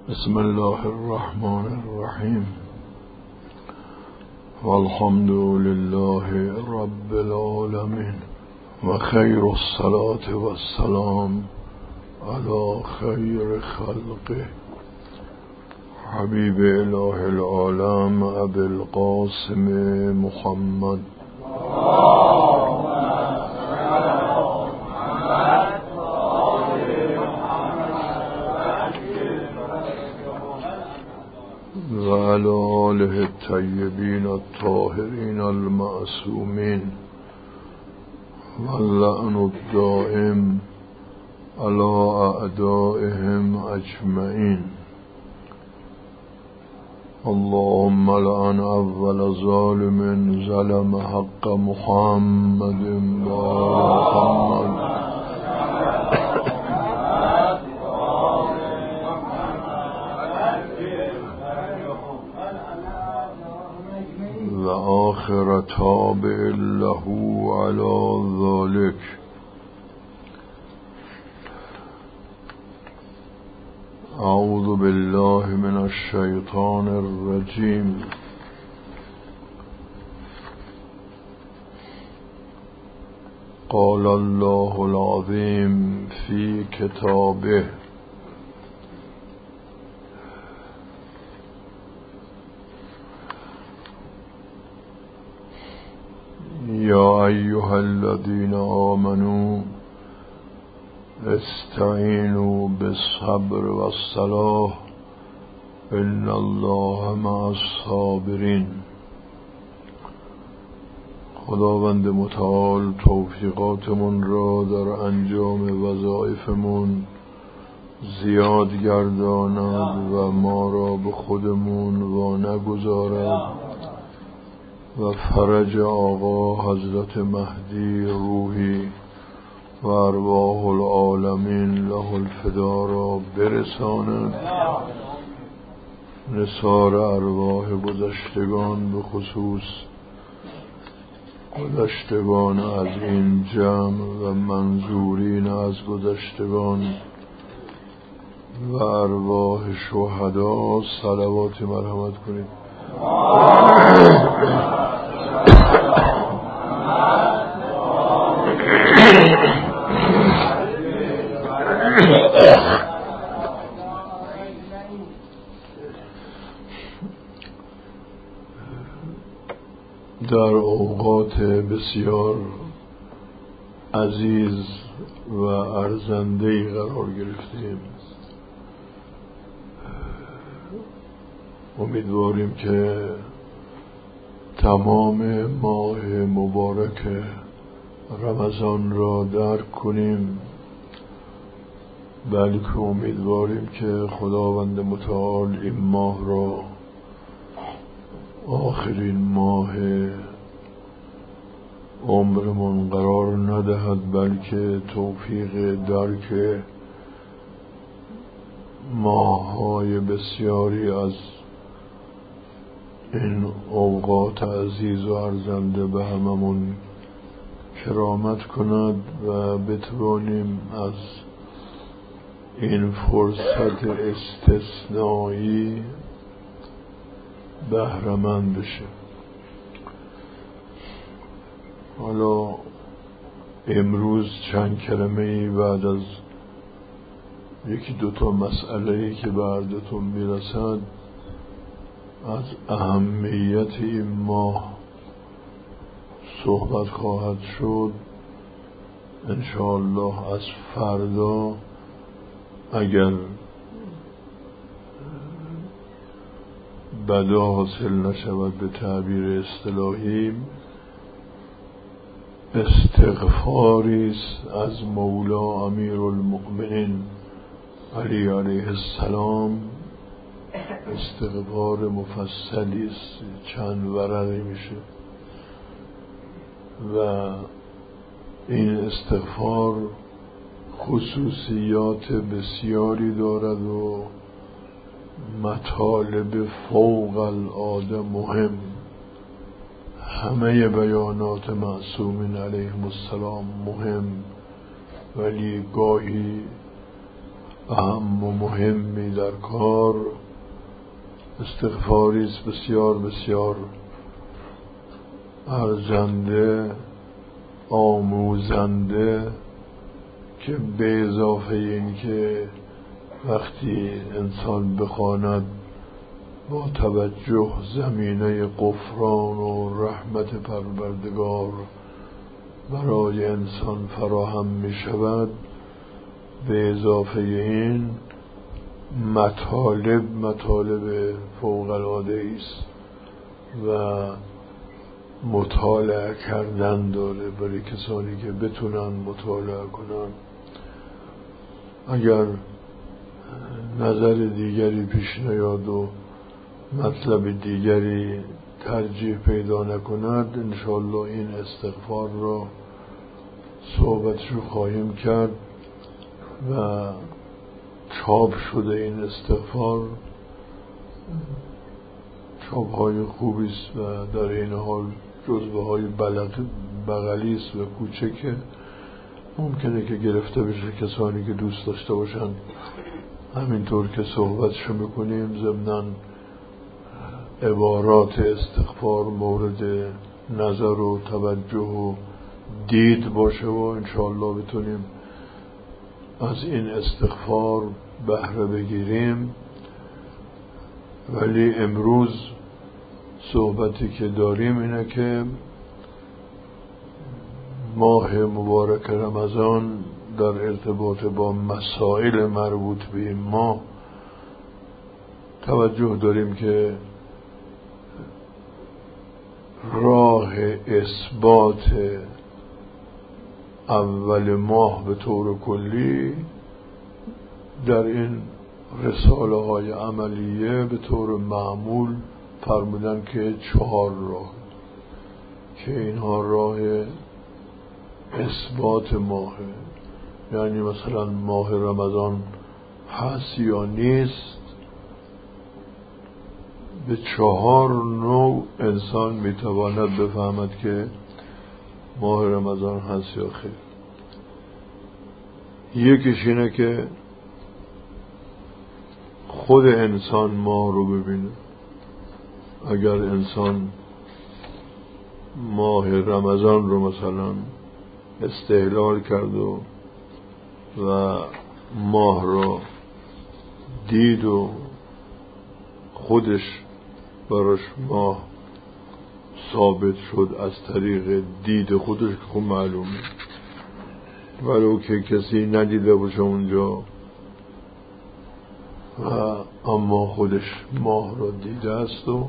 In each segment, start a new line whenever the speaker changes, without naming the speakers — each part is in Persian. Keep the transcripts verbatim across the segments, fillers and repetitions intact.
بسم الله الرحمن الرحیم والحمد لله رب العالمین و خیر الصلاة و السلام علی خیر خلقه حبیب اله العالم ابی القاسم محمد و علی آله الطیبین الطاهرین المعصومین و اللعن الدائم علی اعدائهم اجمعین. اللهم لعن اول ظالم ظلم حق محمد و محمد و آخر تابع له على ذلك. اعوذ بالله من الشیطان الرجیم. قال الله العظیم فی کتابه یا ایها الذین آمنوا استعینوا بالصبر والصلاة ان الله مع الصابرین. خداوند متعال توفیقاتمون را در انجام وظایفمون زیاد گرداند و ما را به خودمون وا نگذارد و فرج آقا حضرت مهدی روحی و ارواح العالمین له الفدا را برساند. نثار ارواح گذشتگان به خصوص گذشتگان از این جمع و منظورین از گذشتگان و ارواح شهدا صلوات مرحمت کنید. در اوقات بسیار عزیز و ارزنده‌ای قرار گرفتیم. امیدواریم که تمام ماه مبارک رمضان را درک کنیم، بلکه امیدواریم که خداوند متعال این ماه را آخرین ماه عمرمون قرار ندهد، بلکه توفیق درک ماه‌های بسیاری از این اوقات عزیز و ارزنده به هممون کرامت کند و بتوانیم از این فرصت استثنایی بهره‌مند بشیم. حالا امروز چند کلمه‌ای بعد از یکی دوتا مسئله‌ای که به عرضتون میرسد از اهمیت این ماه صحبت خواهد شد. انشاءالله از فردا اگر بدا حاصل نشود به تعبیر اصطلاحی استغفاری است از مولا امیر المؤمنین علی علیه السلام. استغفار مفصلی است، چند ورقی میشه و این استغفار خصوصیات بسیاری دارد و مطالب فوق العاده مهم. همه بیانات معصومین علیهم السلام مهم، ولی گاهی اهم و مهمی در کار، استغفاری است بسیار بسیار ارزنده، آموزنده، که به اضافه این که وقتی انسان بخواند با توجه زمینه غفران و رحمت پروردگار برای انسان فراهم می شود، به اضافه این مطالب مطالب فوق العاده است و مطالعه کردن داره برای کسانی که بتونن مطالعه کنن. اگر نظر دیگری پیش نیاد و مطلب دیگری ترجیح پیدا نکند، انشاءالله این استغفار را صحبتش رو خواهیم کرد و چاپ شده این استغفار چاپ های خوبی است و در این حال جزوه های بغلی است و کوچکه، ممکنه که گرفته بشه کسانی که دوست داشته باشن همینطور که صحبتشو میکنیم ضمناً عبارات استغفار مورد نظر و توجه و دید باشه و انشاءالله بتونیم از این استغفار بهره بگیریم. ولی امروز صحبتی که داریم اینه که ماه مبارک رمضان در ارتباط با مسائل مربوط به این ماه توجه داریم که راه اثبات اول ماه به طور کلی در این رساله های عملیه به طور معمول فرمودن که چهار راه، که اینها راه اثبات ماه، یعنی مثلا ماه رمضان هست یا نیست، به چهار نوع انسان میتواند بفهمد که ماه رمضان هست یا خیر. یکیش اینه که خود انسان ماه رو ببینه. اگر انسان ماه رمضان رو مثلا استهلال کرد و و ماه رو دید و خودش براش ماه ثابت شد از طریق دید خودش، که خب معلومه، ولو که کسی ندیده باشه اونجا و اما خودش ماه رو دیده است و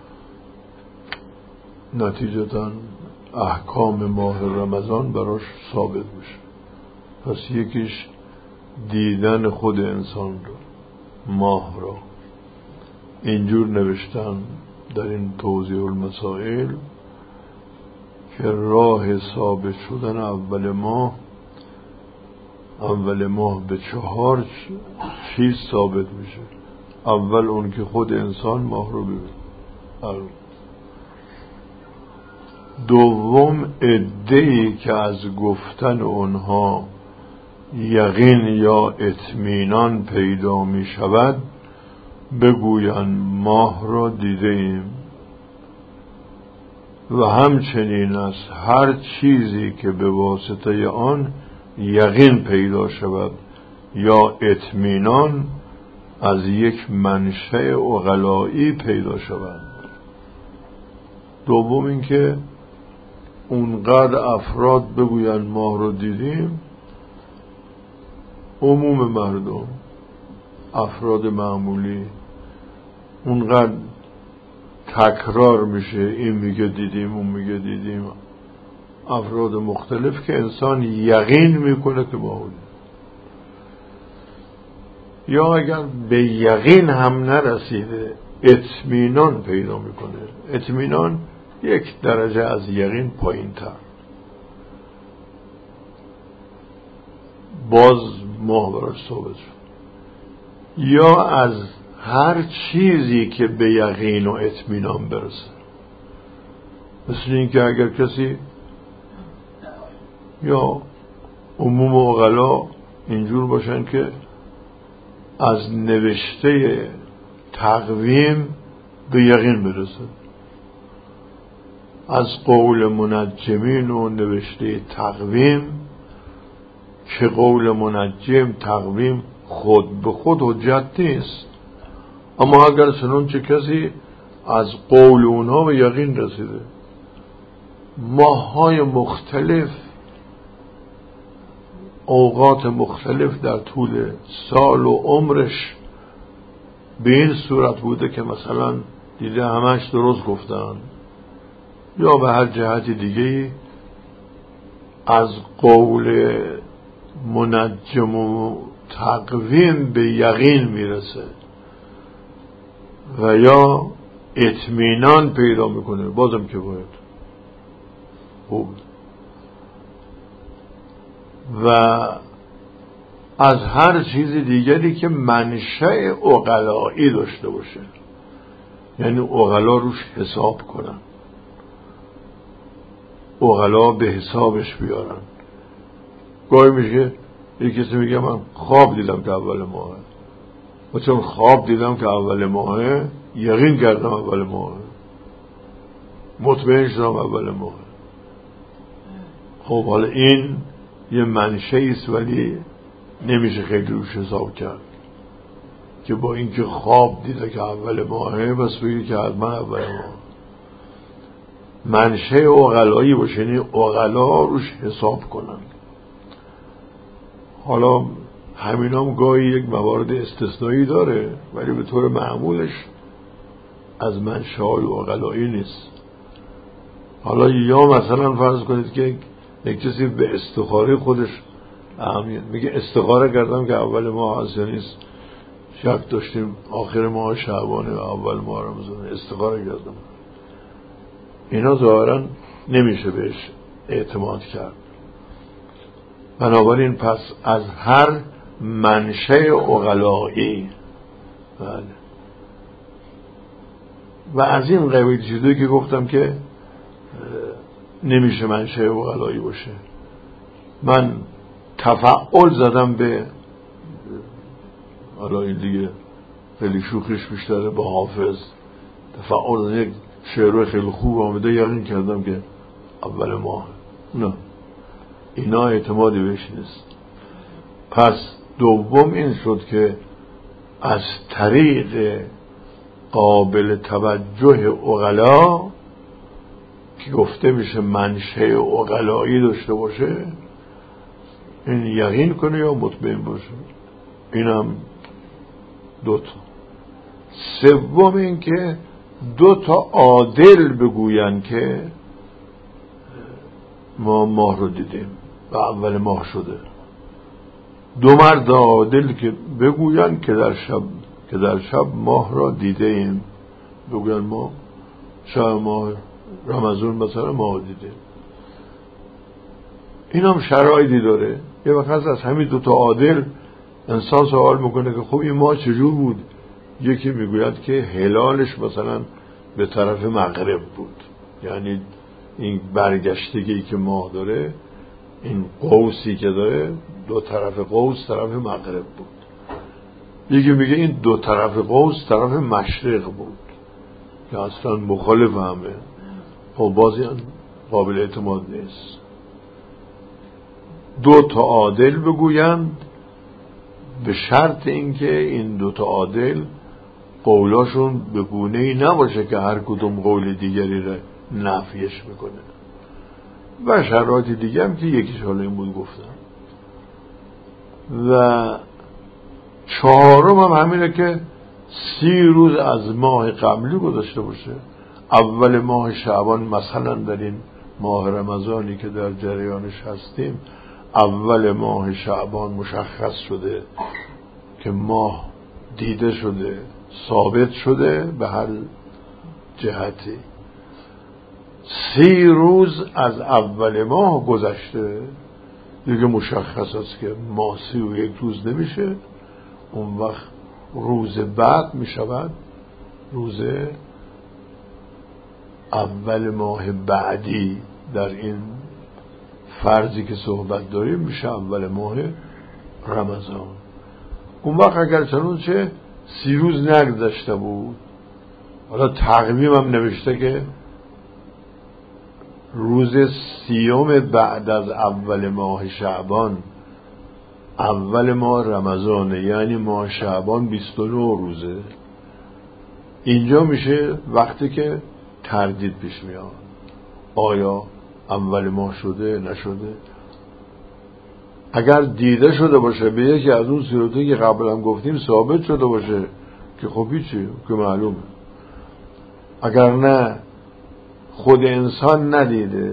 نتیجتاً احکام ماه رمضان براش ثابت میشه. پس یکیش دیدن خود انسان رو، ماه رو. اینجور نوشتن در این توضیح المسائل که راه ثابت شدن اول ماه اول ماه به چهار چیز ثابت میشه. اول اون که خود انسان ماه رو ببینه، دوم عده‌ای که از گفتن اونها یقین یا اطمینان پیدا می شود بگویند ماه را دیده ایم، و همچنین از هر چیزی که به واسطه آن یقین پیدا شود یا اطمینان از یک منشأ عقلایی پیدا شود. دوم این که اونقدر افراد بگویند ماه رو دیدیم، عموم مردم، افراد معمولی، اونقدر تکرار میشه، این میگه دیدیم اون میگه دیدیم، افراد مختلف، که انسان یقین میکنه که ماه رو. یا اگر به یقین هم نرسیده اطمینان پیدا میکنه. اطمینان یک درجه از یقین پایین تر، باز ماه براش ثابت شد. یا از هر چیزی که به یقین و اطمینان برسه، مثل این که اگر کسی یا عموم عقلا اینجور باشن که از نوشته تقویم به یقین برسه، از قول منجمین و نوشته تقویم که قول منجم تقویم خود به خود حجت نیست، اما اگر چنانچه کسی از قول اونها به یقین رسیده، ماه‌های مختلف، اوقات مختلف در طول سال و عمرش به این صورت بوده که مثلا دیده همش درست گفتن یا به هر جهت دیگه از قول منجم و تقویم به یقین میرسه و یا اطمینان پیدا میکنه، بازم که باید خوب و از هر چیز دیگری که منشأ عقلایی داشته باشه، یعنی عقلا روش حساب کنن، عقلا به حسابش بیارن. گاهی میشه یک کسی میگه من خواب دیدم که اول ماهه، و چون خواب دیدم که اول ماهه یقین کردم اول ماهه، مطمئن شدم اول ماهه. خب حالا این یه منشأ است ولی نمیشه خیلی روش حساب کرد که با اینکه خواب دیده که اول ماهه بس بگی که حتما اول ماه. منشأ عقلایی باشه، یعنی عقلا روش حساب کنن. حالا همین هم گاهی یک موارد استثنایی داره ولی به طور معمولش از منشأ عقلایی نیست. حالا یا مثلا فرض کنید که یک کسی به استخاره خودش اهمیت میگه استخاره کردم که اول ماه هست یا نیست، شک داشتیم آخر ماه شعبانه و اول ماه رمضان، استخاره کردم. اینا ظاهرا نمیشه بهش اعتماد کرد. بنابراین پس از هر منشأ عقلایی بله. و از این قبیل چیزایی که گفتم که نمیشه منشأ عقلایی باشه. من تفعل زدم به، حالا این دیگه خیلی شوخیش بیشتره، با حافظ تفعل یک شعر خیلی خوب آمده یقین کردم که اول ماه. نه، اینا اعتمادی بهش نیست. پس دوم این شد که از طریق قابل توجه عقلا که گفته میشه منشأ عقلایی داشته باشه، این یقین کنه یا مطمئن باشه. اینم دوتا. سوم این که دوتا عادل بگوین که ما ماه رو دیدیم و اول ماه شده. دو مرد عادل که بگوین که در شب که در شب ماه را دیده ایم، بگوین ما شب ماه رمضان مثلا ماه دیدیم. این هم شرایطی داره. یه وقت از همین دوتا عادل انسان سوال میکنه که خب این ماه چجور بود؟ یکی میگوید که هلالش مثلا به طرف مغرب بود، یعنی این برگشتگی که ماه داره، این قوسی که داره دو طرف قوس طرف مغرب بود. یکی میگه این دو طرف قوس طرف مشرق بود که اصلا مخالف همه. خب بازی قابل اعتماد نیست. دو تا عادل بگویند به شرط اینکه این دو تا عادل قولاشون به گونه‌ای نباشه که هر کدوم قول دیگری را نفیش میکنه. و شرایط دیگه هم که یکیش حالا این بود گفتم. و چهارم هم همینه که سی روز از ماه قبلی گذشته باشه. اول ماه شعبان مثلا در این ماه رمضانی که در جریانش هستیم، اول ماه شعبان مشخص شده که ماه دیده شده، ثابت شده به هر جهتی. سی روز از اول ماه گذشته دیگه مشخص است که ماه سی و یک روز نمیشه. اون وقت روز بعد میشود روز اول ماه بعدی. در این فرضی که صحبت داریم میشه اول ماه رمضان. اون وقت اگر چنانچه سی روز نگذشته بود، حالا تقویم هم نوشته که روز سیوم بعد از اول ماه شعبان، اول ماه رمضانه، یعنی ماه شعبان بیست و نه روزه. اینجا میشه وقتی که تردید پیش میاد، آیا اول ماه شده نشده. اگر دیده شده باشه به یکی از اون صورتی که قبلا گفتیم ثابت شده باشه که خب هیچی که معلومه. اگر نه خود انسان ندیده،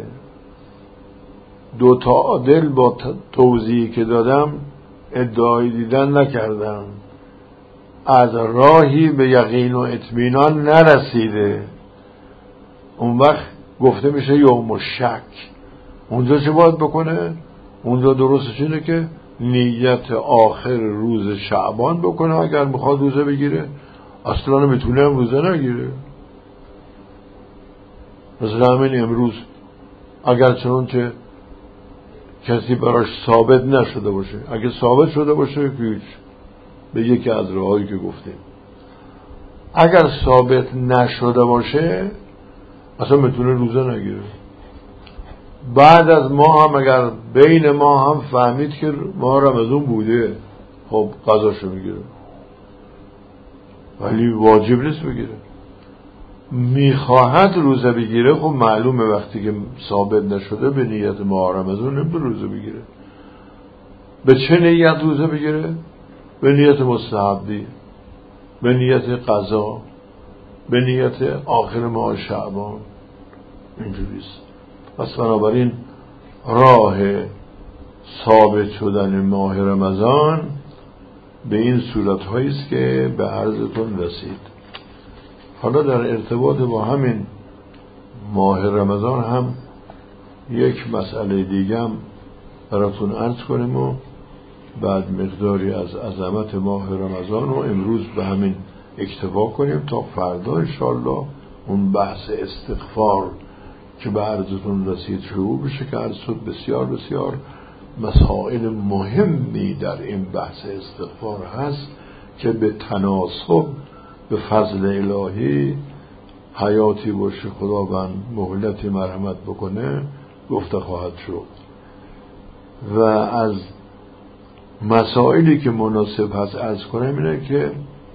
دو تا عادل با توضیحی که دادم ادعای دیدن نکردن، از راهی به یقین و اطمینان نرسیده، اون وقت گفته میشه یوم الشک. اونجا چه باید بکنه؟ اونجا درستش اینه که نیت آخر روز شعبان بکنه اگر میخواد روزه بگیره. اصلا میتونه هم روزه نگیره. مثلا همین امروز اگر چنانچه کسی براش ثابت نشده باشه، اگه ثابت شده باشه هیچ، به یکی از راهایی که گفتیم. اگر ثابت نشده باشه اصلا میتونه روزه نگیره. بعد از ما هم اگر بین ما هم فهمید که ما رمضان بوده، خب قضاشو میگیره، ولی واجب نیست بگیره. میخواهد روزه بگیره، خب معلومه وقتی که ثابت نشده به نیت ماه رمضان نمیتونه روزه بگیره. به چه نیت روزه بگیره؟ به نیت مستحبی، به نیت قضا، به نیت آخر ماه شعبان. اینجوریست. پس بنابراین راه ثابت شدن ماه رمضان به این صورت هایی است که به عرضتون رسید. حالا در ارتباط با همین ماه رمضان هم یک مسئله دیگه هم براتون عرض کنیم و بعد مقداری از عظمت ماه رمضان و امروز به همین اکتفا کنیم تا فردا انشالله اون بحث استغفار که به عرضتون رسید شروع بشه، که عرض شد بسیار بسیار مسائل مهمی در این بحث استغفار هست که به تناسب به فضل الهی حیاتی باشه خداوند مهلتی مرحمت بکنه گفته خواهد شد. و از مسائلی که مناسب هست عرض کنم اینه که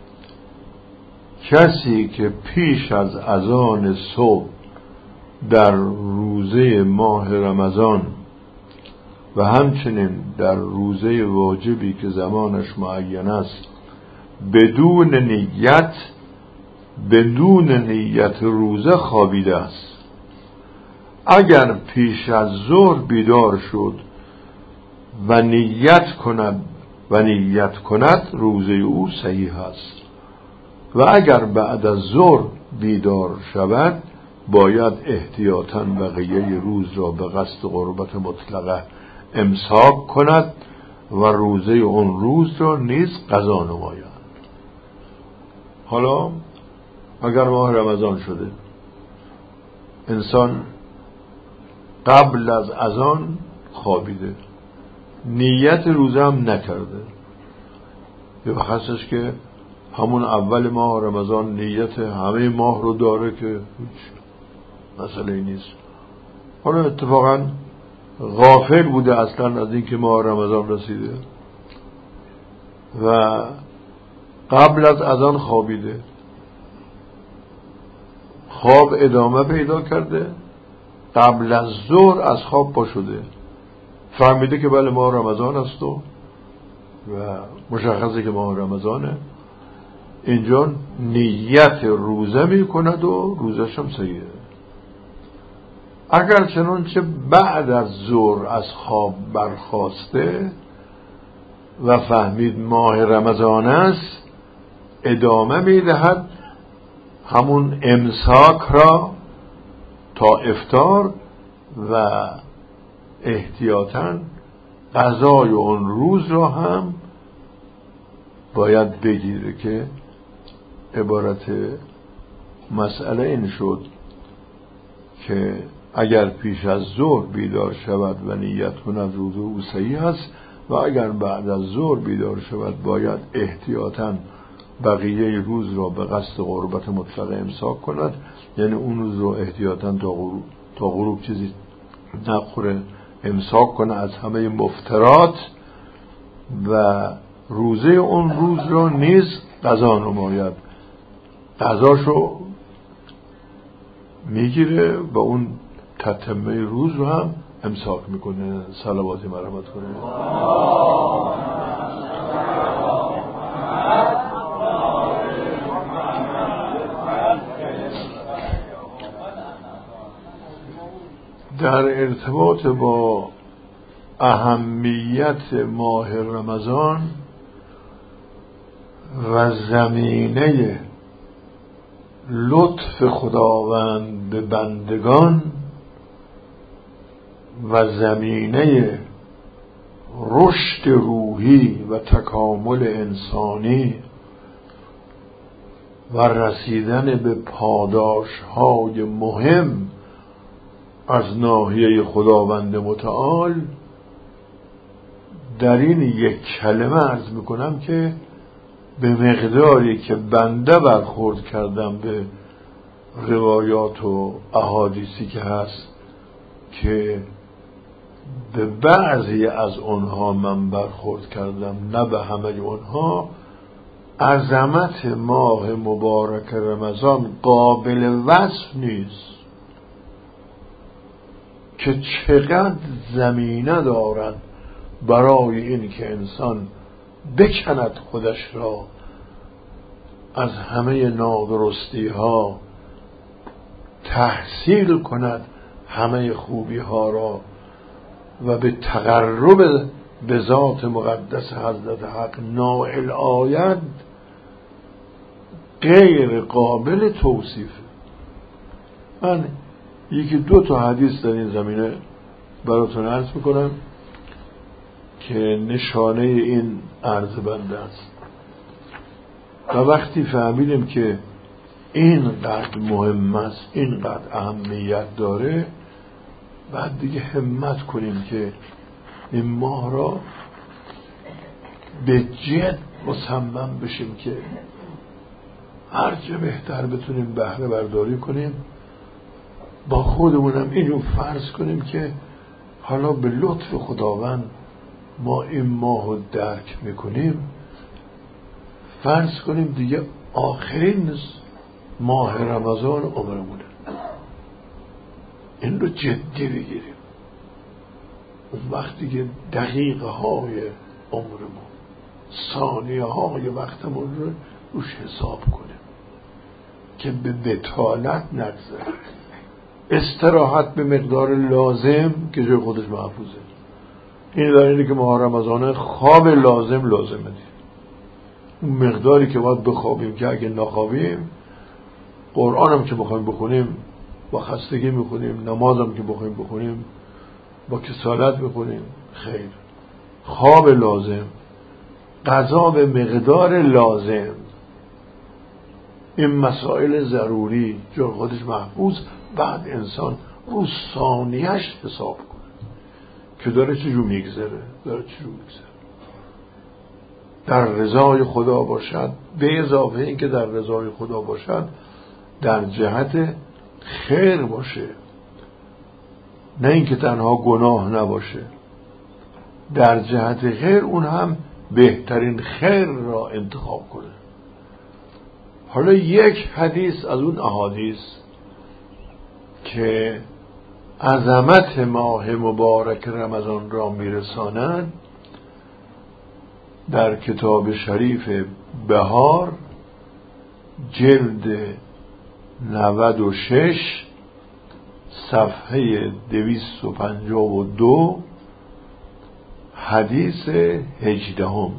کسی که پیش از اذان صبح در روزه ماه رمضان و همچنین در روزه واجبی که زمانش معین است بدون نیت بدون نیت روزه خوابیده است، اگر پیش از ظهر بیدار شد و نیت کند و نیت کند روزه او صحیح است، و اگر بعد از ظهر بیدار شود باید احتیاطاً بقیه روز را به قصد قربت مطلقه امساک کند و روزه اون روز را نیز قضا نماید. حالا اگر ماه رمضان شده، انسان قبل از اذان خوابیده، نیت روزه هم نکرده، یه بخصش که همون اول ماه رمضان نیت همه ماه رو داره که هیچ مسئله نیست. حالا اتفاقا غافل بوده اصلا از اینکه ماه رمضان رسیده و قبل از اذان خوابیده، خواب ادامه پیدا کرده، قبل از ظهر از خواب پا شده، فهمیده که بله ماه رمضان است و مشخصه که ماه رمضانه، اینجا نیت روزه می کند و روزش هم صحیحه. اگر چنانچه بعد از ظهر از خواب برخاسته و فهمید ماه رمضان است، ادامه می دهد همون امساک را تا افطار و احتیاطاً قضای اون روز را هم باید بگیره، که عبارت مسئله این شد که اگر پیش از ظهر بیدار شود و نیت کند روزه او صحیح است و اگر بعد از ظهر بیدار شود باید احتیاطاً بقیه روز را به قصد قربت مطلقه امساک کند، یعنی اون روز رو احتیاطاً تا غروب, تا غروب چیزی نخوره، امساک کنه از همه مفترات و روزه اون روز رو نیز قضا نماید. قضاشو میگیره و اون تتمه روز رو هم امساک میکنه. صلواتی مرحمت کنه. در ارتباط با اهمیت ماه رمضان و زمینه لطف خداوند به بندگان و زمینه رشد روحی و تکامل انسانی و رسیدن به پاداش‌های مهم از ناحیه خداوند متعال، در این یک کلمه عرض میکنم که به مقداری که بنده برخورد کردم به روایات و احادیثی که هست که به بعضی از اونها من برخورد کردم، نه به همه اونها، عظمت ماه مبارک رمضان قابل وصف نیست که چقدر زمینه دارد برای این که انسان بکند خودش را از همه نادرستی ها، تحصیل کند همه خوبی ها را و به تقرب به ذات مقدس حضرت حق نائل آید، غیر قابل توصیفه. من یکی دو تا حدیث در این زمینه براتون عرض میکنم که نشانه این عرض بنده است. و وقتی فهمیدیم که اینقدر مهم است، اینقدر اهمیت داره، بعد دیگه همت کنیم که این ماه را به جد مصمم بشیم که هرچه بهتر بتونیم بهره برداری کنیم. با خودمونم اینو فرض کنیم که حالا به لطف خداوند ما این ماه رو درک میکنیم، فرض کنیم دیگه آخرین ماه رمضان عمرمونه، این رو جدی بگیریم. اون وقتی که دقیقه های عمرمون، ثانیه های وقتمون رو روش حساب کنیم که به بطالت نگذره. استراحت به مقدار لازم که جای خودش محفوظه. این در اینه که ماه رمضان خواب لازم لازمه دید. اون مقداری که باید بخوابیم که اگه نخوابیم، قرآن هم که بخوایم بخونیم با خستگی میخونیم، نماز هم که بخوایم بخونیم با کسالت میخونیم، خیر. خواب لازم، غذا به مقدار لازم، این مسائل ضروری جای خودش محفوظ. بعد انسان رو ثانیه‌اش حساب کنه که داره چجور میگذره، داره چجور میگذره، در رضای خدا باشد. به اضافه این که در رضای خدا باشد، در جهت خیر باشه، نه اینکه تنها گناه نباشه، در جهت خیر اون هم بهترین خیر را انتخاب کنه. حالا یک حدیث از اون احادیث که عظمت ماه مبارک رمضان را میرساند، در کتاب شریف بهار جلد نود و شش صفحه دویست و پنجاه و دو حدیث هجدهم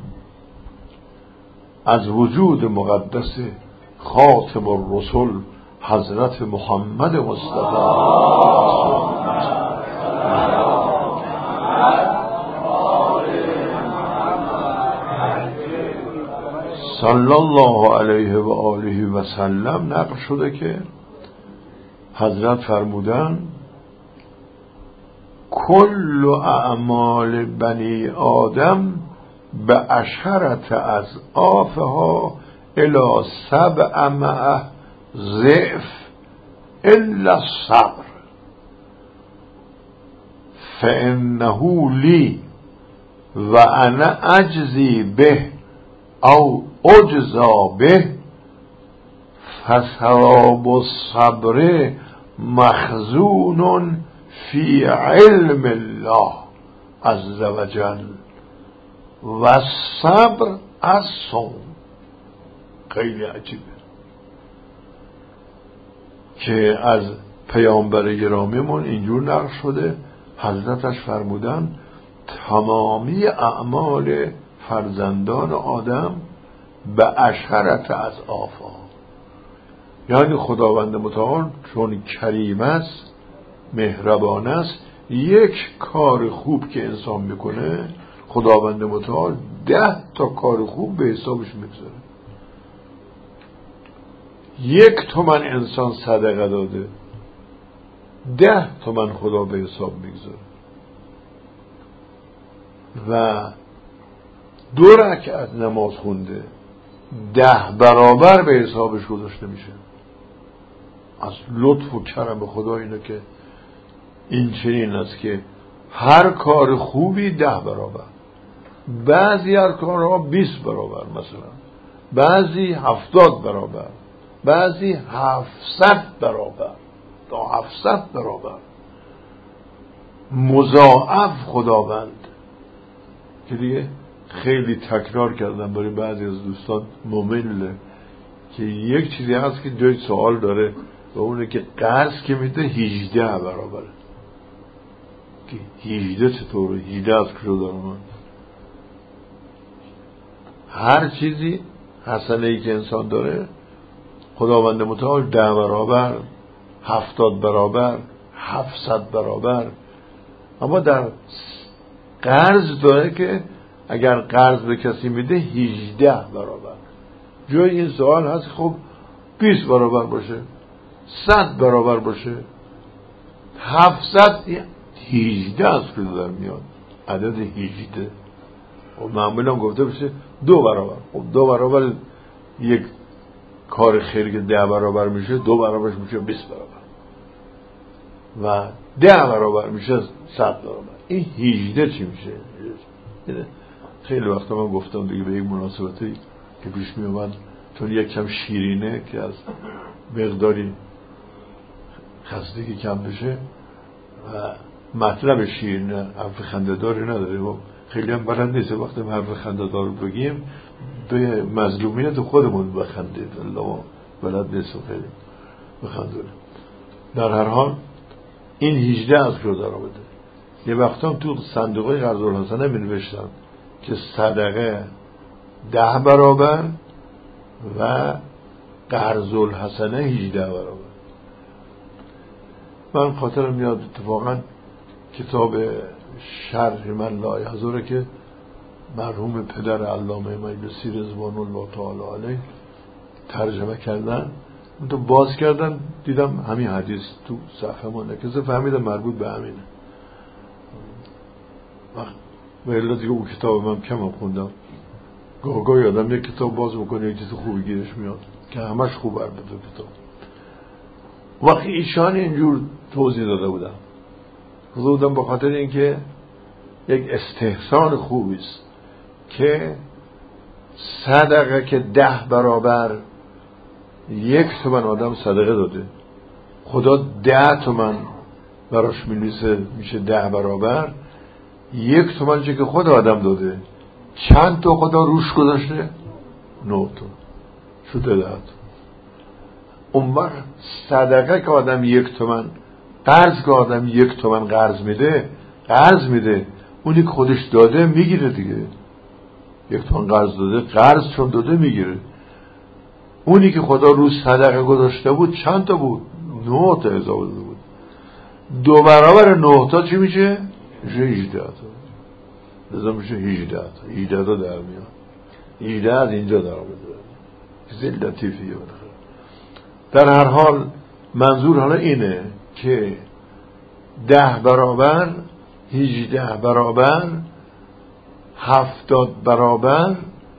از وجود مقدس خاتم الرسل حضرت محمد مصطفی صلی الله علیه و آله و سلم نقل شده که حضرت فرمودن کل اعمال بنی آدم به عشرت از آفها الی سبع مئة ضعف الا الصبر فانه لی و انا اجزی به او اجزا به فثواب الصبر مخزون فی علم الله عز وجل و صبر از صوم. خیلی عجیبه که از پیامبر گرامیمون اینجور نقل شده، حضرتش فرمودن تمامی اعمال فرزندان آدم به عشرت از آفا، یعنی خداوند متعال چون کریم است، مهربان است، یک کار خوب که انسان میکنه خداوند متعال ده تا کار خوب به حسابش میگذاره. یک تومن انسان صدقه داده، ده تومن خدا به حساب میگذاره و دو رکعت نماز خونده ده برابر به حسابش گذاشته میشه. از لطف و کرم خدا اینه که این چنین است که هر کار خوبی ده برابر، بعضی هر کارها بیست برابر، مثلا بعضی هفتاد برابر، بعضی هفتصد برابر، تا هفتصد برابر مضاعف خداوند. که دیگه خیلی تکرار کردم برای بعضی از دوستان ممله که یک چیزی هست که جای سوال داره و اونه که قرض که میده هجده برابره. که هجده چطوره؟ هجده از کجا دارم من؟ هر چیزی حسنه ای که انسان داره خداوند متعال ده برابر، هفتاد برابر، هفتصد برابر. اما در قرض داره که اگر قرض به کسی میده هجده برابر. جای این سوال هست خب بیست برابر باشه، صد برابر باشه، هفتصد، هجده از کجا در میاد عدد هجده؟ و معمولا گفته بشه دو برابر. خب دو برابر یک کار خیر که ده برابر میشه، دو برابرش میشه بیست برابر و ده برابر میشه صد برابر. این هجده چی میشه؟ خیلی وقتا من گفتم دیگه به یک مناسبتی که پیش می اومد، چون یک کم شیرینه که از مقداری خستگی کم بشه و مطلب شیرینه حرف خنده‌داری نداره و خیلی هم بلند نیست وقتی حرف خنده‌دار بگیم به مظلومیت خودمون بخندید، الله بلد نیست خیلی بخندونه. در هر حال این هجده از کجا در آمده؟ یه وقتا تو صندوق قرض الحسنه می نوشتن که صدقه ده برابر و قرض الحسنه هجده برابر. من خاطرم میاد اتفاقا کتاب شرح من لا یحضره که مرحوم پدر علامه مجلسی رضوان الله تعالی علیه ترجمه کردن، اون تو باز کردن دیدم همین حدیث تو صفحه مونده که فهمیدم مربوط به همینه. و الا دیگه اون کتاب من کم هم خوندم، گاه گاه آدم یک کتاب باز میکنه یک چیز خوبی گیرش میاد که همش خوب البته کتاب. وقتی ایشان اینجور توضیح داده بودم بودم به خاطر اینکه یک استحسان خوبی است که صدقه که ده برابر یک تومن آدم صدقه داده، خدا ده تومن براش میلیسه میشه ده برابر. یک تومن چه که خود آدم داده چند تا خدا روش گذاشته؟ نه تا شده ده تا. اون وقت صدقه که آدم یک تومن، قرض که آدم یک تومن قرض میده قرض میده اونی که خودش داده میگیره دیگه. یک تومن قرض داده، قرض چون داده میگیره. اونی که خدا روش صدقه گذاشته بود چند تا بود؟ نه تا اضافه داده بود. دو برابر نه تا چی میشه؟ میشه هجده تا. لذا میشه هجده تا. هجده تا در میاد. هجده از اینجا در آمده. چیزی لطیفیه. در هر حال منظور حالا اینه که ده برابر هجده برابر، هفتاد برابر،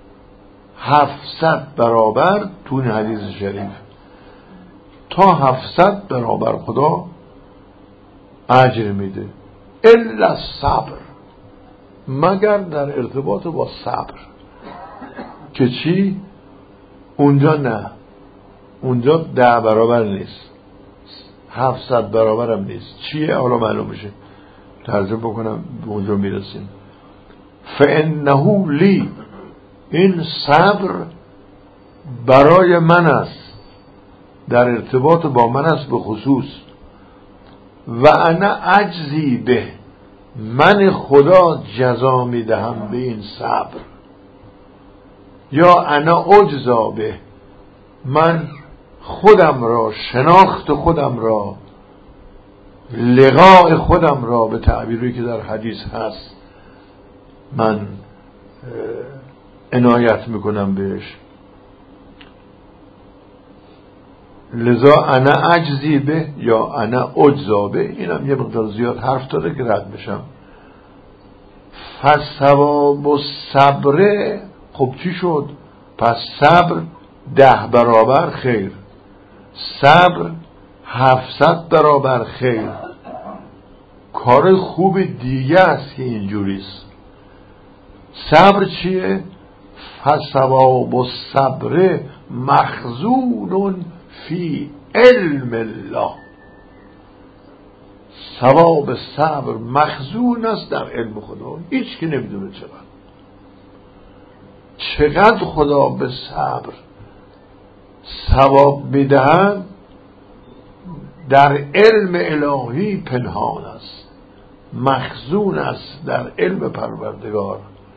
هفتصد برابر تو این حدیث شریف. تا هفتصد برابر خدا اجر میده. الا صبر، مگر در ارتباط با صبر. که چی؟ اونجا نه، اونجا ده برابر نیست، هفتصد برابر هم نیست. چیه؟ حالا معلوم میشه، ترجمه بکنم به اونجا میرسیم. فانه لی، این صبر برای من است، در ارتباط با من است به خصوص. و انا اجزی به، من خدا جزا میدهم به این صبر. یا انا اجزا به، من خودم را، شناخت خودم را، لقاء خودم را، به تعبیری که در حدیث هست، من عنایت میکنم بهش. لذا انا اجزی به یا انا اجزا به، اینم یه مقدار زیاد حرف داره که رد بشم. فثواب الصبر، خب چی شد؟ پس صبر ده برابر خیر، صبر هفتصد برابر خیر. کار خوب دیگه است که اینجوریست. صبر چیه؟ فثواب الصبر مخزون فی علم الله، ثواب صبر مخزون است در علم خدا. هیچ کی نمیدونه چقدر چقدر خدا به صبر ثواب میدهد، در علم الهی پنهان است، مخزون است در علم پروردگار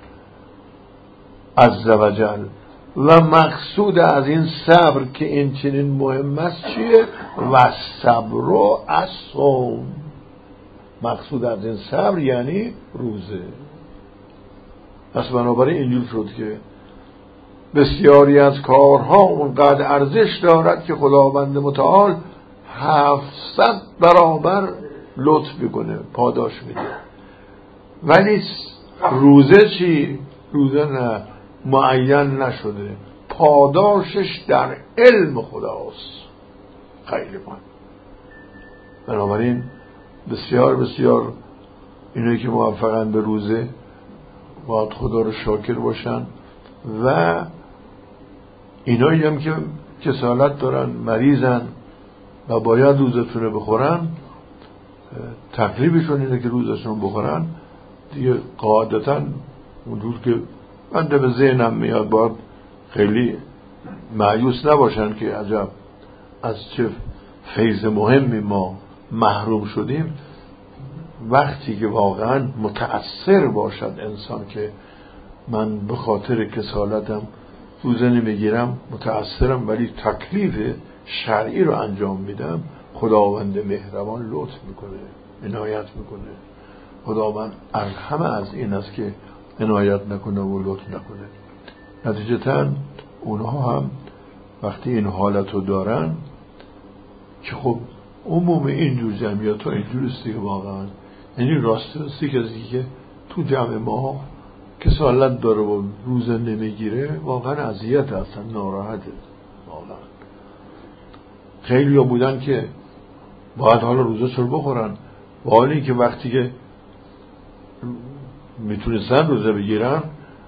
عزوجل. و مقصود از این صبر که این چنین مهم است چیه؟ و صبر و الصوم، مقصود از این صبر یعنی روزه. پس بنابراین اینجور شد که بسیاری از کارها اونقدر ارزش دارد که خداوند متعال هفتصد برابر لطف میکنه، پاداش میده. ولی روزه چی؟ روزه نه، معین نشده، پاداشش در علم خداست. خیلی مهم. بنابراین بسیار بسیار اینایی که موفقن به روزه باید خدا رو شاکر باشن، و اینایی هم که کسالت دارن، مریضن و باید روزتون رو بخورن، تکلیفشون اینه که روزشون بخورن دیگه. قاعدتا اونجور که بنده به ذهنم میاد باید خیلی مایوس نباشن که عجب از چه فیض مهمی ما محروم شدیم. وقتی که واقعا متأثر باشد انسان که من به خاطر کسالتم روزه نمیگیرم، متأثرم، ولی تکلیف شرعی رو انجام میدم، خداوند مهربان لطف میکنه، عنایت میکنه. خداوند ارحم از این است که عنایت نکنه و لطف نکنه. نتیجتاً اونها هم وقتی این حالت رو دارن که خب عموم اینجور جمعیت ها اینجور است که واقعا، یعنی راست راستی کسی که تو جمع ما کسالت داره و روزه نمیگیره واقعا اذیت هستن، ناراحته واقعا. خیلی ها بودن که باید حالا روزه سر بخورن، و حالی که وقتی که میتونستن روزه بگیرن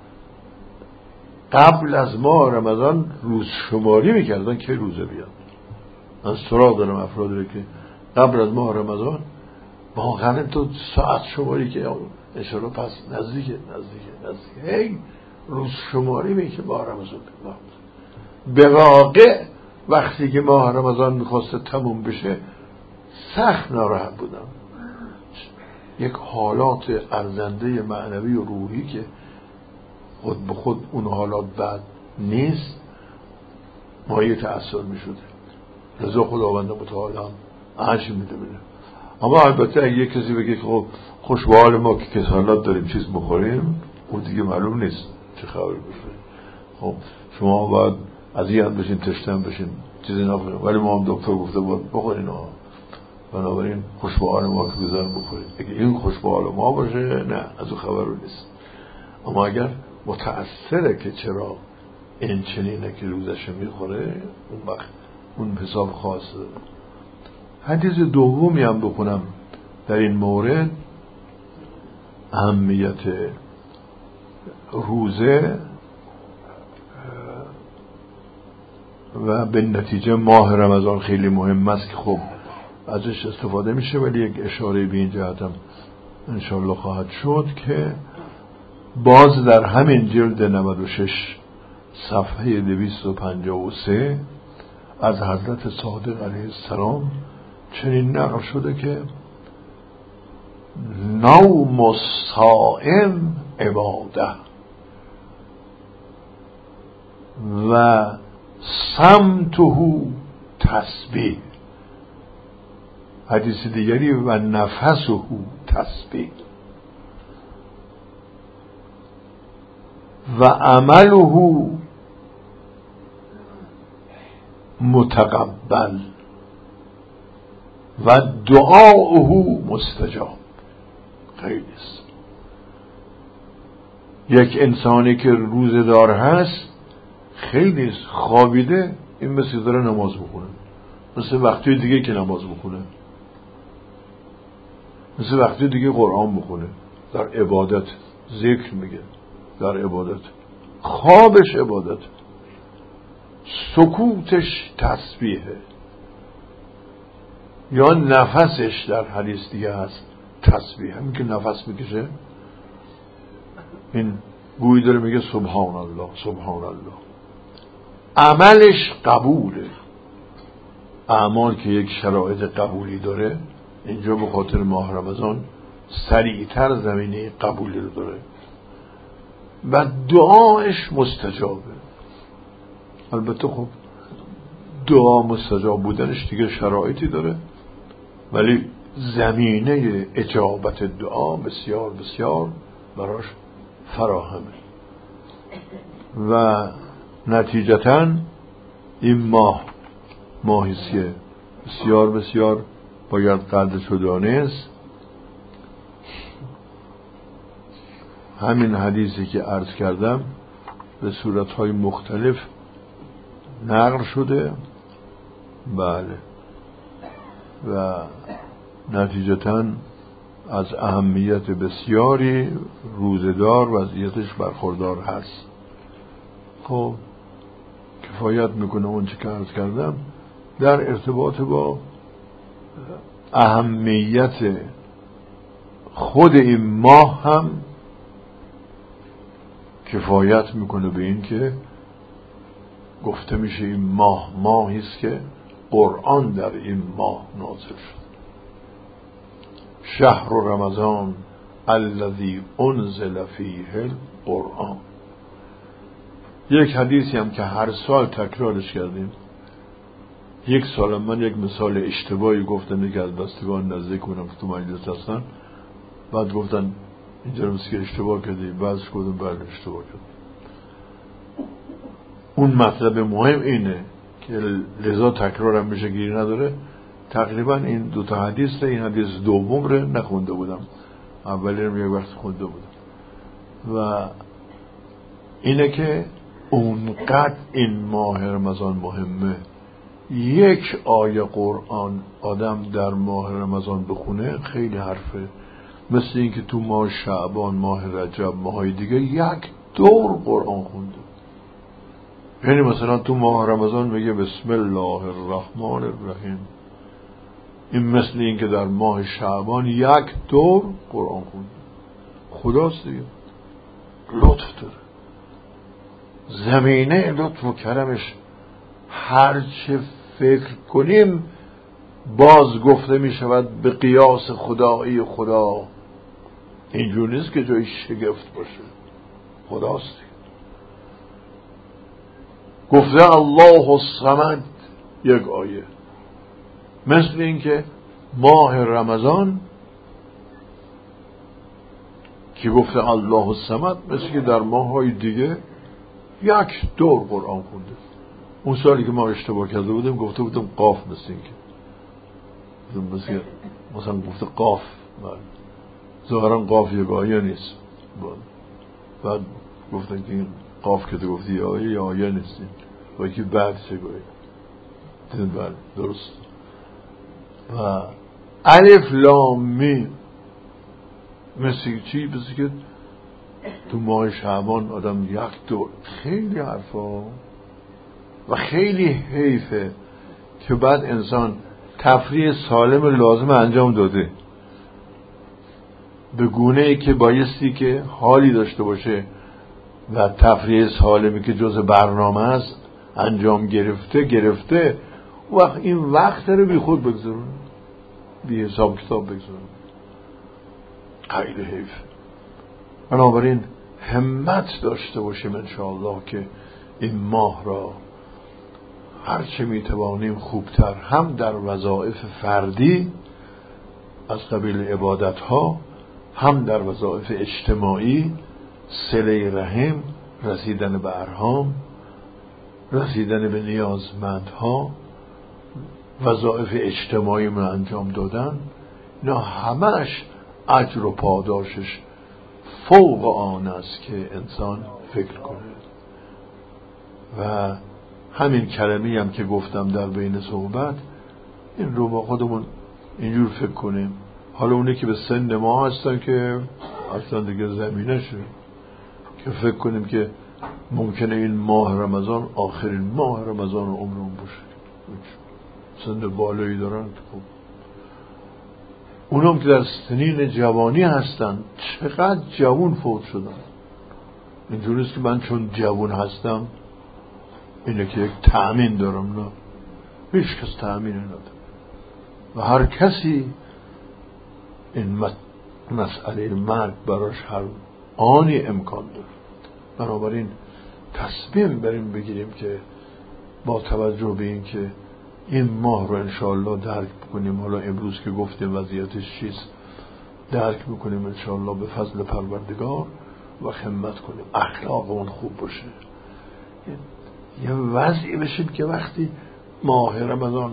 قبل از ماه رمضان روز شماری میکردن که روزه بیاد. من سراغ دارم افرادی رو که قبل از ماه رمضان واقعا تو ساعت شماری که انشاءالله پس نزدیکه نزدیکه نزدیکه هی روز شماری میشه ماه رمضان بیاد. به واقع وقتی که ماه رمضان میخواسته تموم بشه سخت ناراحت بودم. یک حالات ارزنده معنوی و روحی که خود به خود اون حالات بعد نیست مایه تأثیر می شده. رضا خداوند متعال هم عجب میده بینه. اما البته اگه یک کسی بگه خب خوشبال ما که کسالت داریم چیز بخوریم، اون دیگه معلوم نیست چه خبر بشه. خب شما باید از این هم بشین، تشتن بشین، چیزی نخوریم، ولی ما هم دکتر گفته باید بخورین ها. بنابراین خوش به حال ما که بذارم بخورید. اگه این خوش به حال ما باشه نه، از اون خبر رو نیست. اما اگر متأثره که چرا این چنینه که روزش میخوره، اون وقت اون حساب خاصه. حدیث دومی هم بخونم در این مورد، اهمیت روزه و به نتیجه ماه رمضان خیلی مهم است که خب ازش استفاده میشه، ولی یک اشاره به این جهت هم انشاءالله خواهد شد که باز در همین جلد نود و شش صفحه دویست و پنجاه و سه از حضرت صادق علیه السلام چنین نقل شده که نوم الصائم عباده و صمته تسبیح. حدیث دیگری و نفسه تسبیح و عمله متقبل و دعاؤه مستجاب. خیلی است. یک انسانی که روزدار هست خیلی خوابیده، این مثل داره نماز بخونه، مثل وقتی دیگه که نماز بخونه، مثل وقتی دیگه قرآن بخونه، در عبادت ذکر میگه، در عبادت خوابش عبادت، سکوتش تسبیحه، یا نفسش در حدیث دیگه هست تسبیح. همین که نفس میکشه این گویی داره میگه سبحان الله سبحان الله. عملش قبوله، اعمال که یک شرایط قبولی داره، اینجا به خاطر ماه رمضان سریعتر زمینه قبولی رو داره و دعاش مستجابه. البته خب دعا مستجاب بودنش دیگه شرایطی داره، ولی زمینه اجابت دعا بسیار بسیار براش فراهمه و نتیجتاً این ماه ماهیست که بسیار بسیار باید قدرش رو دانست. همین حدیثی که عرض کردم به صورتهای مختلف نقل شده، بله، و نتیجتاً از اهمیت بسیاری روزدار وضعیتش برخوردار هست. خب کفایت میکنه اون چه که عرض کردم در ارتباط با اهمیت خود این ماه هم کفایت میکنه به این که گفته میشه این ماه ماهی است که قرآن در این ماه نازل شد. شهر رمضان الذی انزل فیه القرآن. یک حدیثی هم که هر سال تکرارش کردیم. یک سال من یک مثال اشتباهی گفتم، یک از بستگان نزدیک اونم که تو مجلس هستن، بعد گفتن اینجا رو مسکی اشتباه کردی، بعدش گفتم بله اشتباه کردم. اون مطلب مهم اینه که لذا تکرارم میشه گیری نداره. تقریبا این دوتا حدیث رو، این حدیث دوم رو نخونده بودم، اولی رو یک وقت خونده بودم، و اینه که اونقدر این ماه رمضان مهمه. یک آیه قرآن آدم در ماه رمضان بخونه خیلی حرفه، مثل این که تو ماه شعبان، ماه رجب، ماهای دیگه یک دور قرآن خونده. یعنی مثلا تو ماه رمضان بگه بسم الله الرحمن الرحیم، این مثل این که در ماه شعبان یک دور قرآن خونده. خداست دیگه، لطف داره، زمینه لطف و کرمش هر چه فکر کنیم باز گفته می شود به قیاس خدایی خدا. اینجور نیست که جای شگفت باشه، خداست. گفته الله الصمد یک آیه، مثل این که ماه رمضان که گفته الله الصمد، مثل که در ماه های دیگه یک دور قرآن خونده. اون سالی که ما اشتباه کرده بودیم گفته بودم قاف، مثل این که مثل مثلا گفته قاف، ظاهرا قاف یک آیه نیست، بعد گفتن که این قاف که تو گفتی آیه یا آیه نیست، با که بعد چه گوید دیدن بعد درست. و الف لام میم مثل چی؟ مثل که تو ماه شعبان آدم یک دور خیلی حرفا و خیلی حیفه که بعد انسان تفریح سالم لازم انجام داده به گونه ای که بایستی که حالی داشته باشه و تفریح سالمی که جز برنامه است انجام گرفته گرفته وقت این وقت رو بی خود بگذارون، بی حساب کتاب بگذارون. خیلی حیف. بنابراین همت داشته باشیم انشاءالله که این ماه را هرچه میتوانیم خوبتر هم در وظایف فردی از قبیل عبادت ها، هم در وظایف اجتماعی، صله رحم، رسیدن به ارحام، رسیدن به نیازمندها، وظایف اجتماعی من انجام دادن، اینا همش اجر و پاداشش فوق آن است که انسان فکر کنه. و همین کلمی هم که گفتم در بین صحبت، این رو با خودمون اینجور فکر کنیم. حالا اونی که به سن ما هستن که اصلا دیگه زمینه شد که فکر کنیم که ممکنه این ماه رمضان آخرین ماه رمضان عمرمون باشه، سن بالایی دارن. خب اونم که در سنین جوانی هستن چقدر جوان فوت شدن. اینجوری است که من چون جوان هستم اینه که یک تأمین دارم، نه، هیچ کس تأمین نداره و هر کسی این مسئله مرگ براش هر آنی امکان داره. بنابراین تصمیم بریم بگیریم که با توجه به این که این ماه رو انشاءالله درک بکنیم، حالا امروز که گفتیم وضعیتش چیست، درک بکنیم انشاءالله به فضل پروردگار و همت کنیم اخلاقمون خوب باشه، یه وضعی بشیم که وقتی ماه رمضان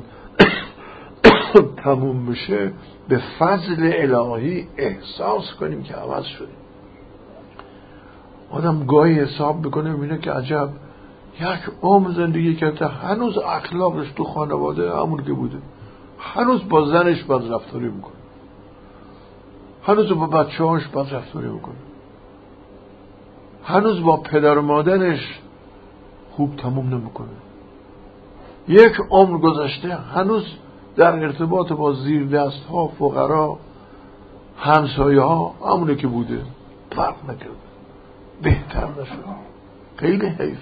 تموم بشه به فضل الهی احساس کنیم که عوض شدیم. آدم گاهی حساب میکنه میبینه که عجب یک عمر زندگی کرده هنوز اخلاقش تو خانواده همون که بوده، هنوز با زنش بد رفتاری میکنه، هنوز با بچه هاش بد رفتاری میکنه، هنوز با پدر و مادرش خوب تموم نمیکنه. یک عمر گذشته هنوز در ارتباط با زیر دست ها، فقرا، همسایه ها همونه که بوده، فرق نکرده، بهتر نشد. خیلی حیف.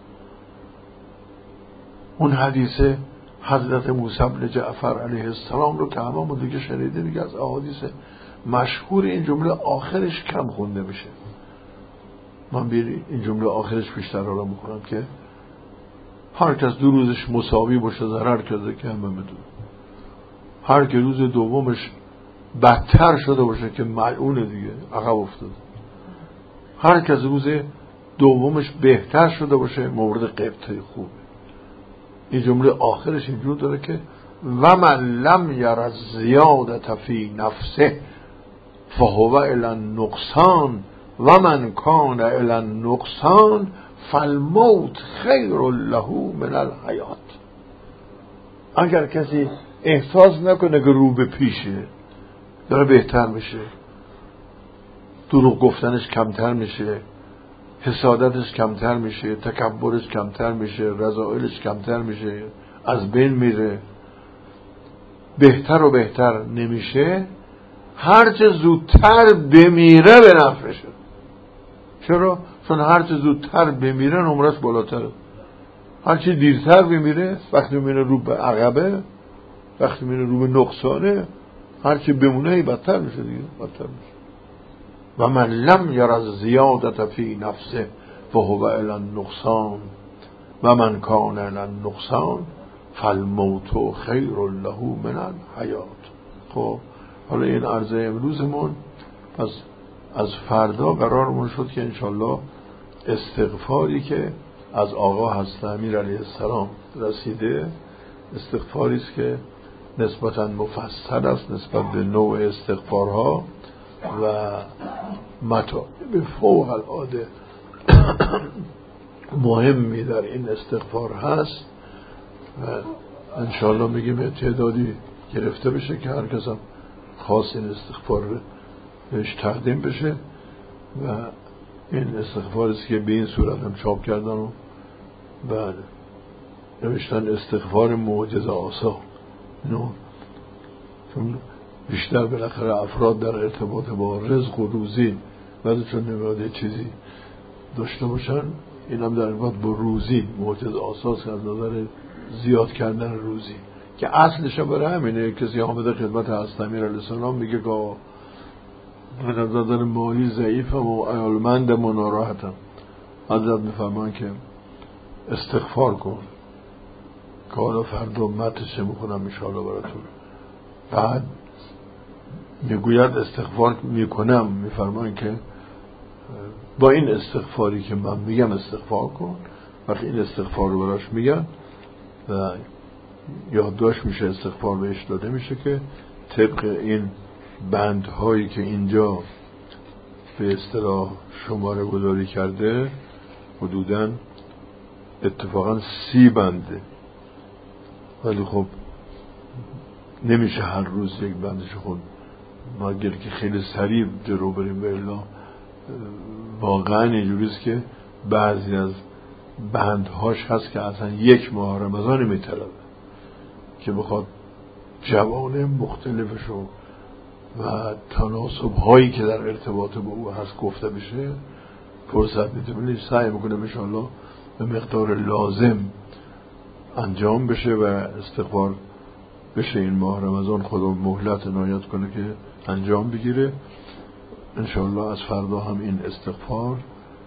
اون حدیث حضرت موسی بن جعفر علیه السلام رو که هممون دیگه شنیده، میگه از احادیث مشهور این جمله آخرش کم خونده میشه. من بیاری این جمله آخرش بیشتر رو میخونم که هر کس دو روزش مساوی باشه ضرر کرده که همه بدون، هر که روز دومش بدتر شده باشه که ملعونه دیگه عقب افتاده، هر کس روز دومش بهتر شده باشه مورد قبطه خوبه. این جمله آخرش اینجور داره که و من لم یر زیادت فی نفسه فهو الی النقصان و من کان الی النقصان فالموت خیر له من الحیات. اگر کسی احساس نکنه که رو به پیشه داره بهتر میشه، دروغ گفتنش کمتر میشه، حسادتش کمتر میشه، تکبرش کمتر میشه، رذائلش کمتر میشه، از بین میره، بهتر و بهتر نمیشه، هرچه زودتر بمیره به نفعشه. چرا؟ چون هرچه زودتر بمیره نمرش بالاتره. هرچه دیرتر بمیره، وقتی بمیره رو به عقبه، وقتی بمیره رو به نقصانه، هرچه بمونه بدتر میشه دیگه، بدتر میشه. و من لم یر زیادت فی نفسه فهو الی النقصان و من کان الی النقصان فالموت خیر له من الحیات. خب حالا این عرضه امروزمون پس از فردا قرارمون شد که انشالله استغفاری که از آقا حضرت امیر علیه السلام رسیده، استغفاری است که نسبتاً مفصل است نسبت به نوع استغفارها و مطالب فوق العاده مهمی در این استغفار هست و انشاءالله میگیم تعدادی گرفته بشه که هر کس هم خاص این استغفار بهش تقدیم بشه و این استغفار است که به این صورت هم چاپ کردن و بله نوشتن استغفار معجزه آسا. نو چون بیشتر بالاخره افراد در ارتباط با رزق و روزی بعد چون نمیاد چیزی داشته باشن این هم در ارتباط با روزی معجزه آساس از نظر زیاد کردن روزی که اصلش برای همینه. کسی آمده خدمت حضرت امیر علیه السلام میگه که من از نظر مالی ضعیفم و عیالمندم و ناراحتم. حضرت میفرمان که استغفار کن که حالا فردا متشه میکنم انشاءالله براتون. بعد میگوید استغفار میکنم میفرمان که با این استغفاری که من میگم استغفار کن. وقتی این استغفار رو براش میگن و یادداشت میشه استغفار بهش داده میشه که طبق این بندهایی که اینجا به اصطلاح شماره گذاری کرده حدوداً اتفاقاً سی بنده ولی خب نمیشه هر روز یک بندش خود مگر که خیلی سریع جلو بریم و الا واقعاً اینجوریست که بعضی از بندهاش هست که اصلا یک ماه رمضان میطلبه که بخواد جوانب مختلفشو و تناسب هایی که در ارتباط با او هست گفته بشه فرصت میده. ولی سعی میکنم ان شاءالله به مقدار لازم انجام بشه و استغفار بشه. این ماه رمضان خدا مهلت عنایت کنه که انجام بگیره. ان شاءالله از فردا هم این استغفار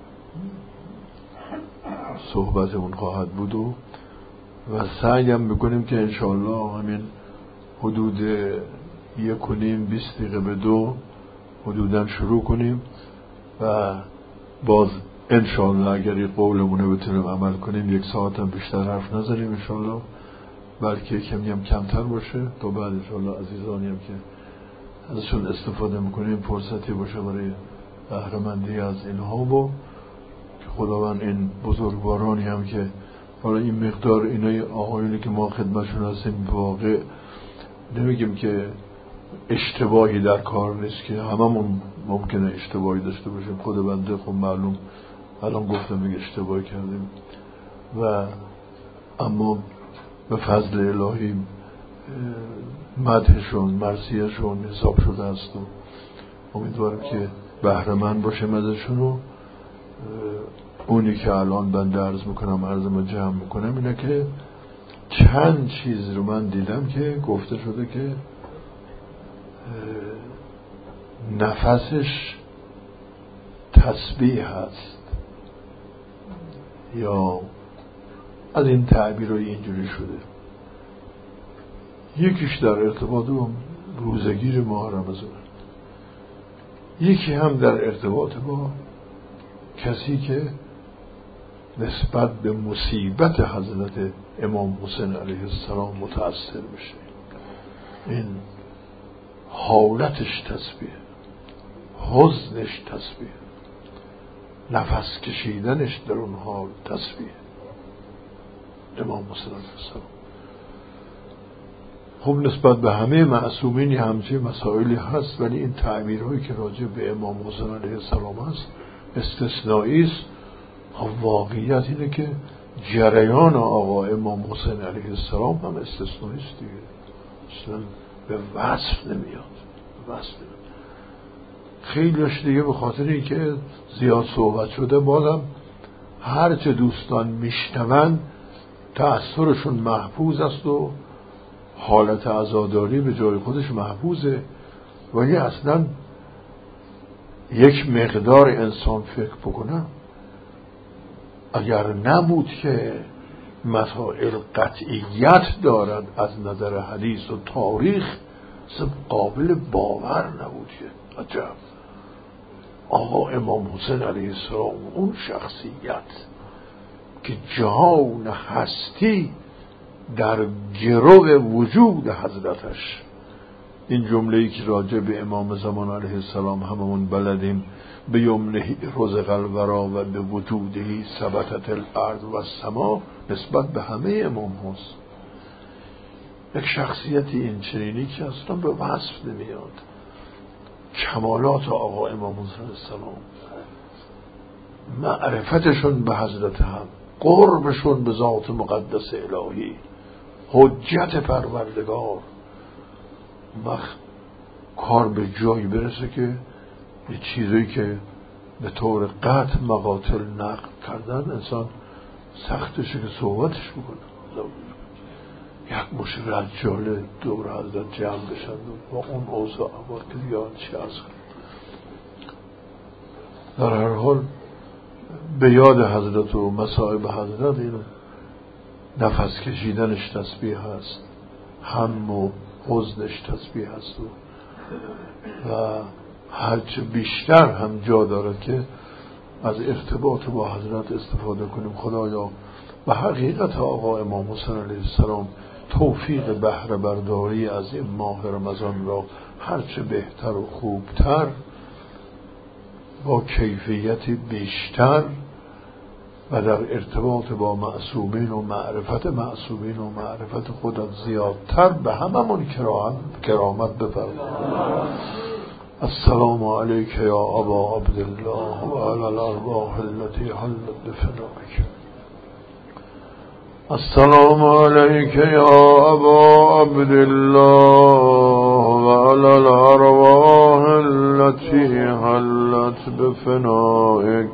صحبت اون خواهد بود و و سعی هم بکنیم که ان شاءالله همین حدود یک و نیم بیست دقیقه به دو حدوداً شروع کنیم و باز انشاءالله اگر یک قولمونه بتونیم عمل کنیم یک ساعت هم بیشتر حرف نزنیم انشاءالله بلکه کمی هم کمتر باشه تا بعد انشاءالله عزیزانی هم که ازشون استفاده میکنیم فرصتی باشه برای بهره‌مندی از اینها و خداوند این بزرگوارانی هم که حالا این مقدار اینای آقایونی که ما خدمتشون هستیم واقع نمیگیم که اشتباهی در کار نیست که هممون ممکنه اشتباهی داشته باشیم. خود بنده خب معلوم الان گفتم میگه اشتباهی کردیم و اما به فضل الهی مدحشون مرثیه‌شون حساب شده است و امیدوارم که بهره‌مند باشیم ازشون و اونی که الان بنده عرض میکنم عرضم جمع میکنم اینه که چند چیز رو من دیدم که گفته شده که نفسش تسبیح هست یا از این تعبیرهای اینجوری شده. یکیش در ارتباط با روزگیر ماه رمضان، یکی هم در ارتباط با کسی که نسبت به مصیبت حضرت امام حسین علیه السلام متأثر میشه. این حالتش تسبیح، حزنش تسبیح، نفس کشیدنش در اون حال تسبیح امام حسین علیه السلام. خب نسبت به همه معصومین همچه مسائلی هست ولی این تعبیرهایی که راجع به امام حسین علیه السلام هست استثنایی است. واقعیت اینه که جریان آقا امام حسین علیه السلام هم استثنایی است دیگه، اصلا به وصف نمیاد. وصف نمیاد. خیلیش دیگه به خاطر اینکه زیاد صحبت شده بازم هرچه دوستان میشنون تأثیرشون محفوظ است و حالت عزاداری به جای خودش محفوظه. ولی اصلا یک مقدار انسان فکر بکنه اگر نبود که مسائل قطعیت دارد از نظر حدیث و تاریخ قابل باور نبود. که عجب آقا امام حسین علیه السلام اون شخصیت که جان هستی در گرو وجود حضرتش. این جمله‌ای که راجع به امام زمان علیه السلام هممون بلدیم، به یمنه رزق الورا و به وجوده ثبتت الارض و السما، نسبت به همه امام هست. یک شخصیتی این چنینی که اصلا به وصف نمیاد. کمالات آقا امام حسین السلام، معرفتشون به حضرت هم، قربشون به ذات مقدس الهی، حجت پروردگار، وقت کار به جایی برسه که یه چیزایی که به طور قطع مقاتل نقل کردن انسان سختشه که صحبتش بکنه. یک مش رجاله دور حضرت جمع بشن و اون اوضاع احوال که دیگه چی از کنه. در هر حال به یاد حضرت و مصائب حضرت این نفس کشیدنش تسبیح هست، هم و حزنش تسبیح هست و, و هرچه بیشتر هم جا داره که از ارتباط با حضرت استفاده کنیم. خدایا به حقیقت آقا امام حسین علیه السلام توفیق بهره برداری از این ماه رمضان را هرچه بهتر و خوبتر با کیفیت بیشتر و در ارتباط با معصومین و معرفت معصومین و معرفت خودت زیادتر به هممون کرامت بفرما. السلام علیک یا ابا عبدالله و علی الارواح التي حلت بفنائک. السلام علیک یا ابا عبدالله و علی الارواح التي حلت بفنائک.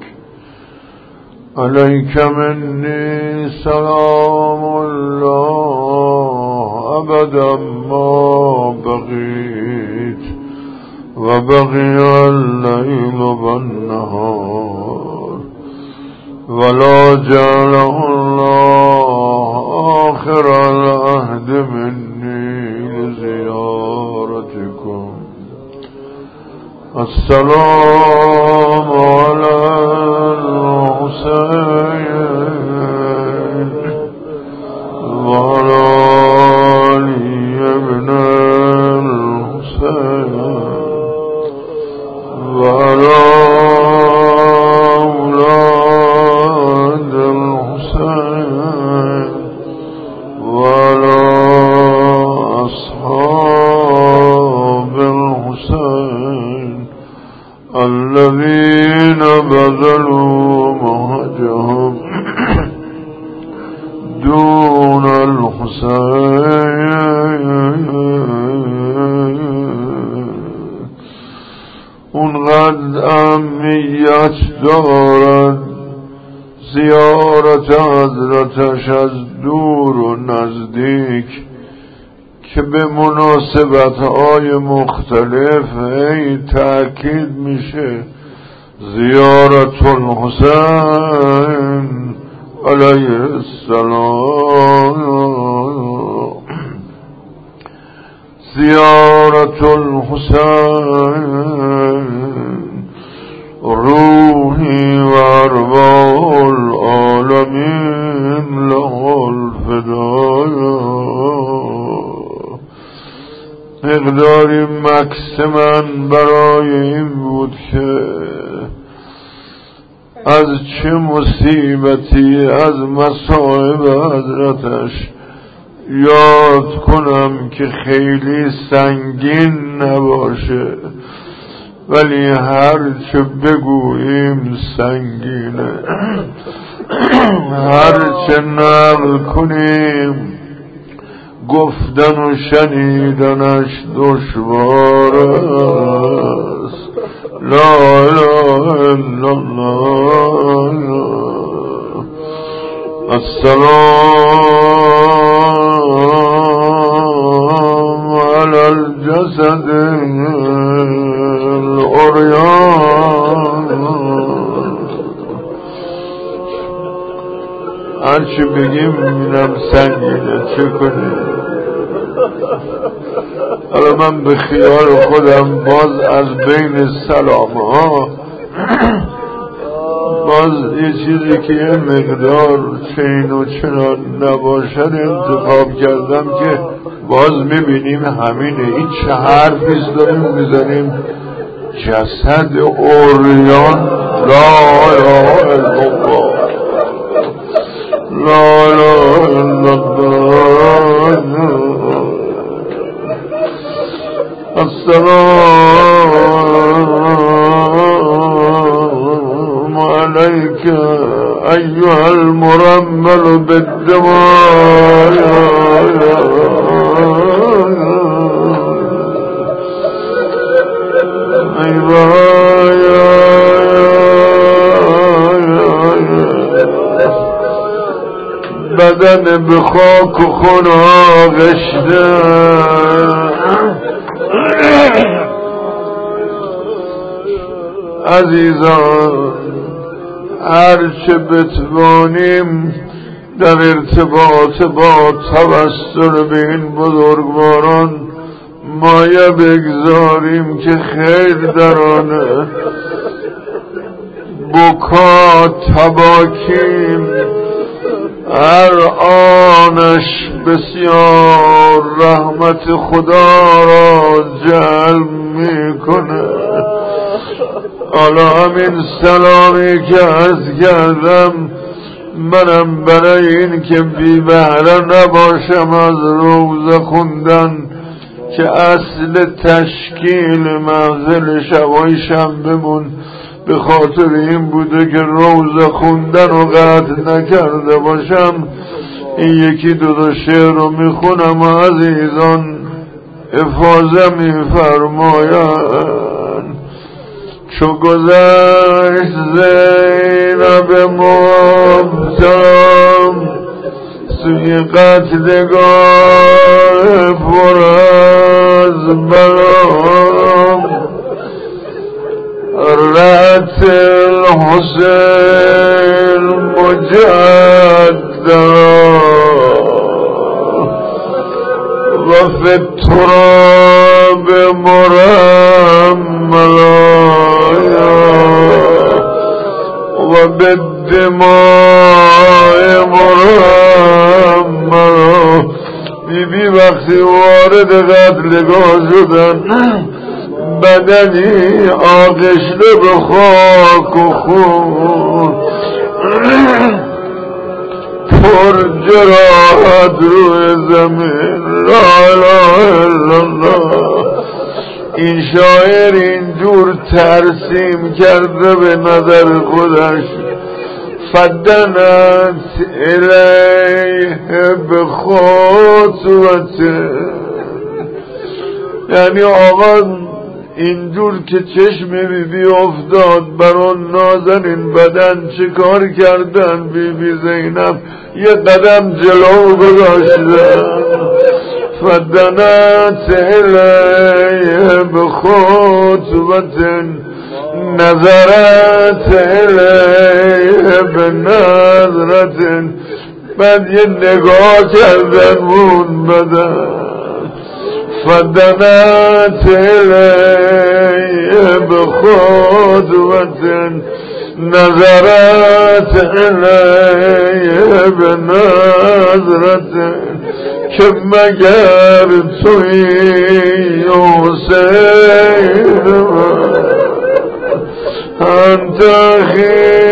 علیک منی سلام الله ابدا ما بقیت و بقی اللیل و النهار ولا جعله الله آخر العهد منی لزیارتکم. السلام علی الحسین و علی علی ابن الحسین و علی اولاد الحسین و علی اصحاب الحسین الذين بذلوا مهجهم دون الحسين. اونقدر اهمیت دارد زیارت حضرتش از دور و نزدیک که به مناسبت‌های مختلف ای تأکید میشه زیارت الحسین علیه السلام، زیارت الحسین روحی و ارواح العالمین له الفداء. مقداری مکس من برای این بود که از چه مصیبتی از مصائب حضرتش یاد کنم که خیلی سنگین نباشه، ولی هر چه بگوییم سنگینه، هر چه نقل کنیم گفتن و شنیدنش دشوار است. لا اله الا الله. السلام علی الجسد العریان. هرچی بگیم میبینم سنگینه، چه کنیم؟ حالا من به خیال خودم باز از بین سلام ها باز یه چیزی که یه مقدار چین و چنان نباشد انتخاب کردم که باز میبینیم همینه. این چه حرفیست داریم میزنیم؟ جسد اوریان لا اله الا الله لا اله الا الله. السلام عليك أيها المرمل بالدماء بدن بخاک و خون آغشته. عزیزان هرچه بتوانیم در ارتباط با توسل به این بزرگواران مایه بگذاریم که خیر در آنه. بکا تباکیم هر آنش بسیار رحمت خدا را جلب میکنه. حالا همین سلامی که عرض کردم منم برای این که بی بهره نباشم از روزه خوندن که اصل تشکیل محضر شبای شنبه‌مون به خاطر این بوده که روزه خوندن و قطع نکرده باشم. این یکی دو دو شعر رو میخونم و عزیزان افاظه میفرماید. چو گذشت زینب محترم سوی قتلگاه پر از بلام رأت الحسین مجددا و فی التراب مرملا و بالدماء مرملا. بی بی وقتی وارد قتلگاه شدن بدنی آغشته به خاک و خون پر جراحت روی زمین لا اله الا الله. این شاعر اینجور ترسیم کرده به نظر خودش فدنت الیه به خطوته، یعنی آقا اینجور که چشم بی بی افتاد بر اون نازنین بدن چه کار کردن؟ بی بی زینب یه قدم جلو گذاشتن. فدنت الیه بخطوت نظرت الیه بنظرت، بعد یه نگاه کردن اون بدن. فدنت الیه بخطوت نظرت الیه بنظرت که مگر توی حسین انت خیر